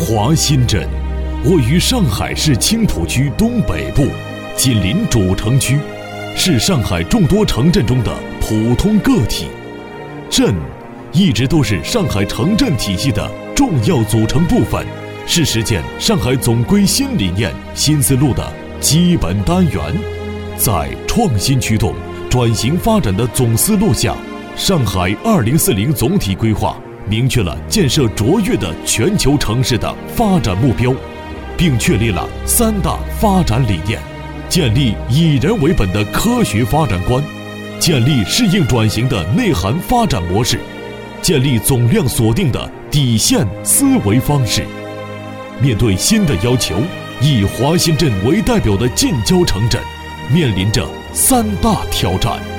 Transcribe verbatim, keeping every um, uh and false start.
华新镇位于上海市青浦区东北部，紧邻主城区，是上海众多城镇中的普通个体。镇一直都是上海城镇体系的重要组成部分，是实践上海总规新理念新思路的基本单元。在创新驱动、转型发展的总思路下，上海二零四零总体规划明确了建设卓越的全球城市的发展目标，并确立了三大发展理念，建立以人为本的科学发展观，建立适应转型的内涵发展模式，建立总量锁定的底线思维方式。面对新的要求，以华新镇为代表的近郊城镇面临着三大挑战。